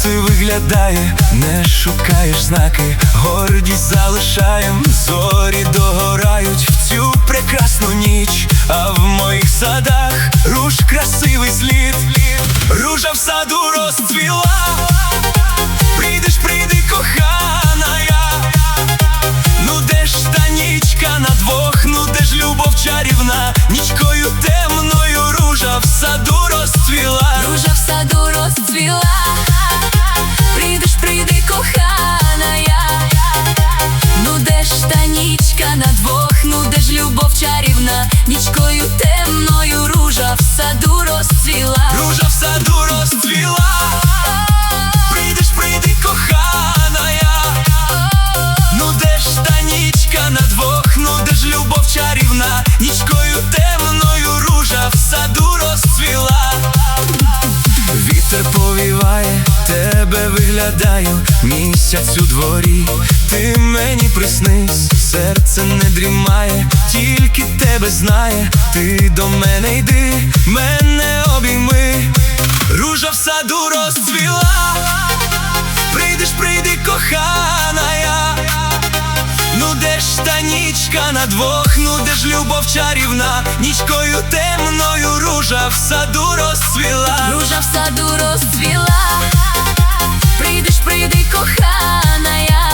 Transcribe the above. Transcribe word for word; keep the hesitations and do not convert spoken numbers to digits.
ти виглядає, не шукаєш знаки, гордість залишаєм, зорі догорають в цю прекрасну ніч, а в моїх садах руж красивий слід. Ружа в саду розцвіла, прийдеш, прийди, кохана я. Ну де ж та нічка на двох, ну де ж любов чарівна, нічкою темною ружа в саду розцвіла. Ружа в саду розцвіла, прийдеш, прийди, кохана я. Ну де ж та нічка на двох, ну де ж любов чарівна, нічкою темною ружа в саду розцвіла. Ружа в саду розцвіла, прийдеш, прийди, кохана я. Ну де ж та нічка на двох, ну де ж любов чарівна, нічкою темною ружа в саду розцвіла. Вітер повіває, тебе виглядаю, місяць у дворі, ти мені приснись, серце не дрімає, тільки тебе знає, ти до мене йди, мене обійми. Ружа в саду розцвіла, прийдеш, прийди, кохана я. Ну де ж та нічка на двох, ну де ж любов чарівна, нічкою темною ружа в саду розцвіла. Ружа в саду розцвіла, прийдеш, прийди, кохана я.